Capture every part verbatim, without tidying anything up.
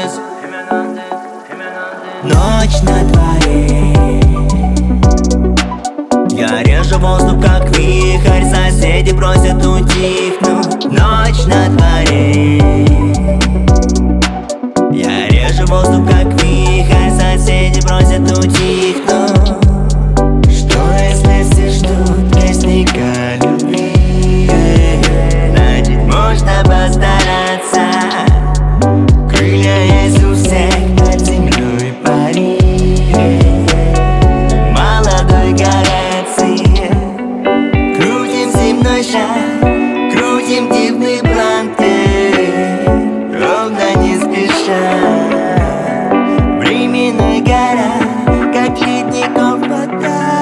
Хименандес. Ночь на дворе, я режу воздух как вихрь, соседи просят утихнуть. Ночь на дворе, я режу воздух как вихрь, соседи просят утихнуть. Что если все ждут праздника любви? Значит, можно постараться. Крылья есть у всех, над землей пари. Молодой горациер, крутим земной шар, крутим дивный планты, ровно не спеша. Временной гора, как ледников вода,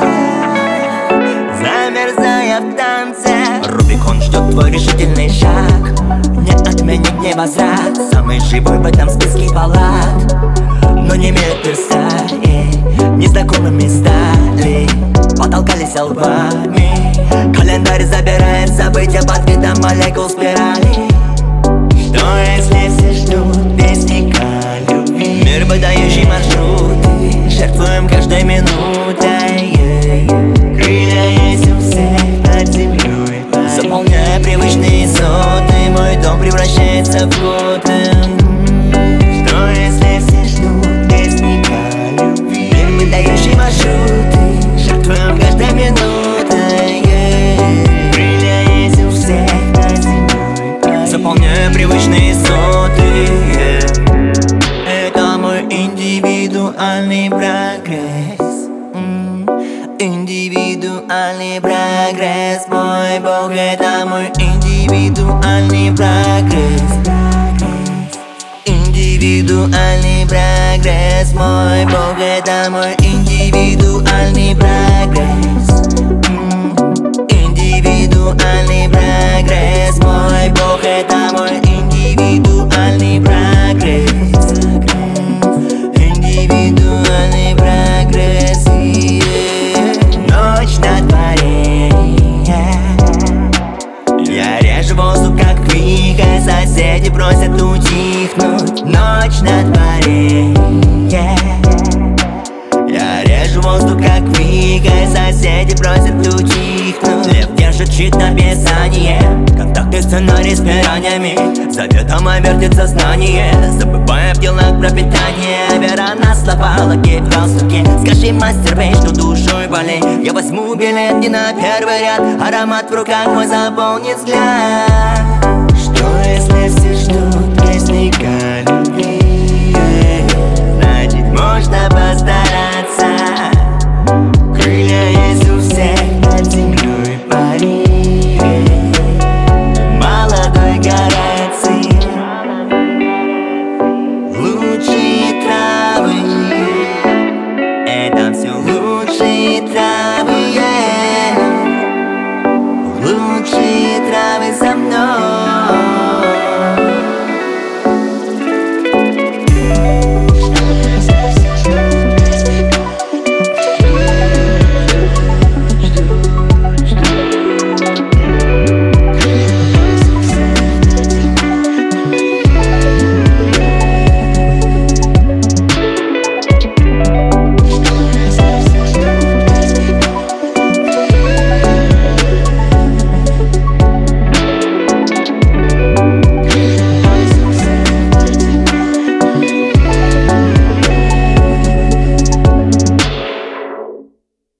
замерзая в танце. Рубикон ждет твой решительный шаг, не отменить невозврат. Самый живой в этом списке палат, но не метр стали, незнакомыми стали, потолкались лбами. Календарь забирает события под видом молекул спирали. Что если все ждут вестника любви? Мир, выдающий маршруты, жертвуем каждой минутой. Крылья есть у всех над землей, заполняя привычные соты, мой дом превращается в Готэм. Что если все ждут вестника любви? Мир, выдающий маршруты, жертвуем каждой минутой. Крылья есть у всех над землей, заполняя привычные соты. Это мой индивидуальный прогресс, индивидуальный прогресс. Мой Бог, это мой индивидуальный прогресс, индивидуальный прогресс. Мой Бог, это мой индивидуальный прогресс, индивидуальный прогресс. Мой Бог, это мой индивидуальный прогресс, индивидуальный прогресс. Ночь на дворе, я режу воздух как вихрь, соседи просят утихнуть. Ночь на дворе, я режу воздух как вихрь, соседи просят утихнуть. Лев держит щит на писание, контакты, сценарий с пираньями, заветом вертит сознание, забывая в делах про питание. Вера на слова, лаки в галстуке. Скажи, мастер, бей, что душой болей. Я возьму билет не на первый ряд, аромат в руках мой заполнит взгляд. Что если все ждут праздника